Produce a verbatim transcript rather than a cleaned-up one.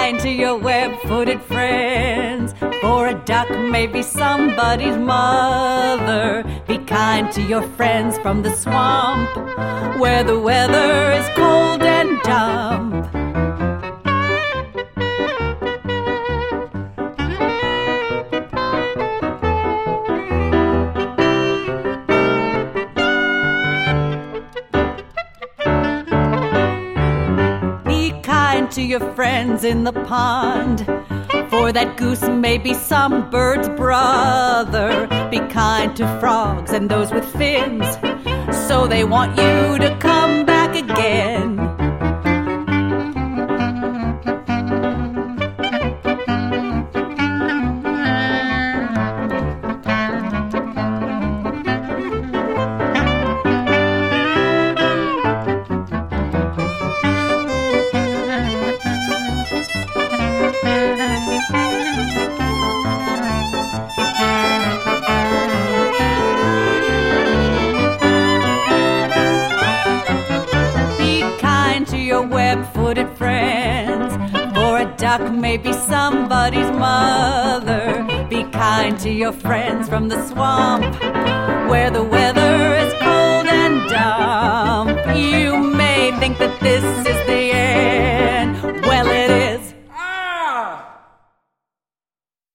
kind to your web-footed friends, for a duck may be somebody's mother. Be kind to your friends from the swamp, where the weather is cold and damp. To your friends in the pond, for that goose may be some bird's brother. Be kind to frogs and those with fins, so they want you to come back again. Web-footed friends, for a duck may be somebody's mother. Be kind to your friends from the swamp, where the weather is